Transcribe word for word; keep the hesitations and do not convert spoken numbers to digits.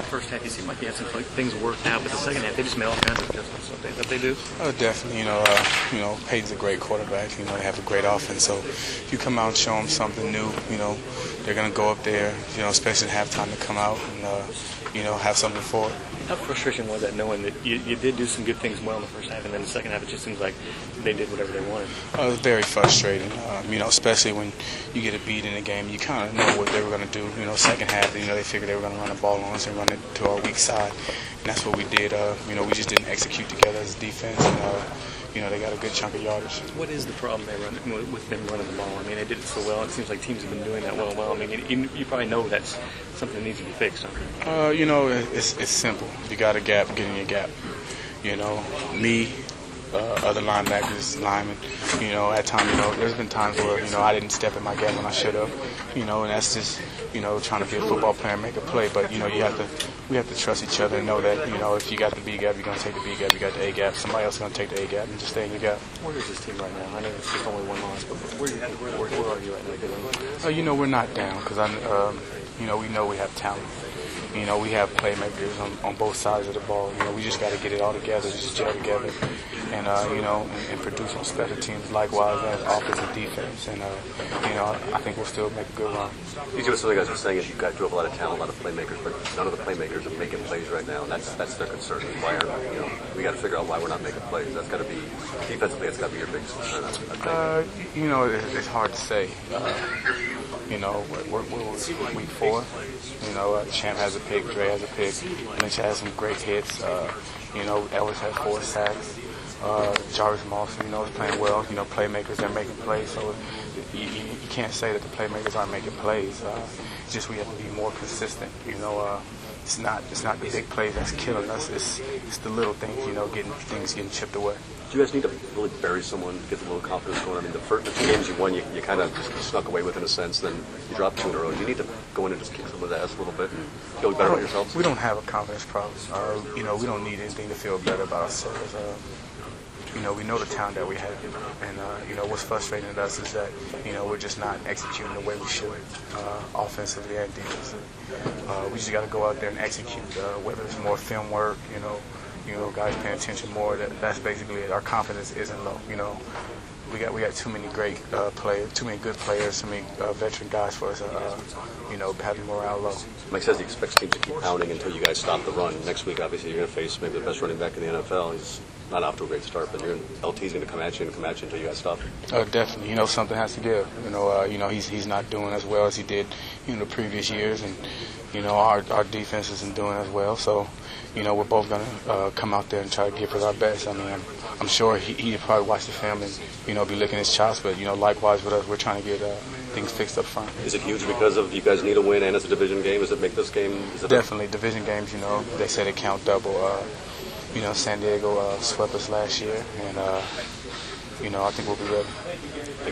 first half, you seemed like you had some like, things worked out, but the second half, they just made all kinds of adjustments. That they, that they do. Oh, definitely. You know, uh, you know, Peyton's a great quarterback. You know, they have a great offense. So if you come out and show them something new, you know, they're gonna go up there. You know, especially at halftime, to come out and uh, you know, have something for it. How frustrating was that, knowing that you, you did do some good things well in the first half, and then the second half it just seems like they did whatever they wanted? Uh, it was very frustrating, um, you know, especially when you get a beat in the game. You kind of know what they were going to do. You know, second half, you know, they figured they were going to run the ball on us and run it to our weak side, and that's what we did. Uh, you know, we just didn't execute together as a defense, and uh, you know, they got a good chunk of yardage. What is the problem they run with them running the ball? I mean, they did it so well. It seems like teams have been doing that well. Well, I mean, you, you probably know that's something that needs to be fixed. Huh? Uh, you know, it's it's simple. You got a gap, get in your gap. You know, me, uh, other linebackers, linemen. You know, at times, you know, there's been times where you know I didn't step in my gap when I should have. You know, and that's just you know trying to be a football player and make a play. But you know, you have to. We have to trust each other and know that, you know, if you got the B gap, you're going to take the B gap. You got the A gap, somebody else is going to take the A gap and just stay in your gap. Where is this team right now? I know it's just only one loss, but where, where, where, where are you right now? Uh, you know, we're not down because, I, um, you know, we know we have talent. You know, we have playmakers on, on both sides of the ball. You know, we just got to get it all together, just gel together, and uh, you know, and, and produce on special teams likewise as offense and defense. And uh, you know, I think we'll still make a good run. You see what some of the guys are saying is you got drove a lot of talent, a lot of playmakers, but none of the playmakers are making plays right now, and that's that's their concern. Why are you know we got to figure out why we're not making plays? That's got to be defensively. That's got to be your biggest concern. I think. Uh, you know, it, it's hard to say. Uh, You know, we're, we're, we're week four. You know, uh, Champ has a pick, Dre has a pick, Lynch has some great hits. Uh, you know, Ellis had four sacks. Uh, Jarvis Moss, you know, is playing well. You know, playmakers, they're making plays. So you, you, you can't say that the playmakers aren't making plays. Uh, it's just we have to be more consistent. You know, uh, it's not it's not the big plays that's killing us. It's it's the little things. You know, getting things getting chipped away. Do you guys need to really bury someone, get a little confidence going? I mean, the first the two games you won, you, you kind of just snuck away with in a sense. Then you dropped two in a row. You need to go in and just kick some of the ass a little bit and feel better about yourselves. We don't have a confidence problem. Uh, you know, we don't need anything to feel better about ourselves. Uh, you know, we know the talent that we have, and uh, you know what's frustrating to us is that you know we're just not executing the way we should, uh, offensively and defensively. Uh, we just got to go out there and execute. Uh, whether it's more film work, you know. You know, guys paying attention more. That that's basically it. Our confidence isn't low. You know, we got we got too many great uh, players, too many good players, too many uh, veteran guys for us. Uh, you know, having morale low. Mike says he expects teams to keep pounding until you guys stop the run. Next week, obviously, you're going to face maybe the best running back in the N F L. He's not off to a great start, but you're L T's going to come at you and come at you until you guys stop. Uh, definitely. You know, something has to give. You know, uh, you know he's he's not doing as well as he did in the previous years, and you know our our defense isn't doing as well. So. You know, we're both going to uh, come out there and try to give it our best. I mean, I'm, I'm sure he, he'd probably watch the film and, you know, be licking his chops. But, you know, likewise with us, we're trying to get uh, things fixed up front. Is it huge because of you guys need a win and it's a division game? Does it make this game? Is it Definitely. A- division games, you know, they say they count double. Uh, you know, San Diego uh, swept us last year. And, uh, you know, I think we'll be ready.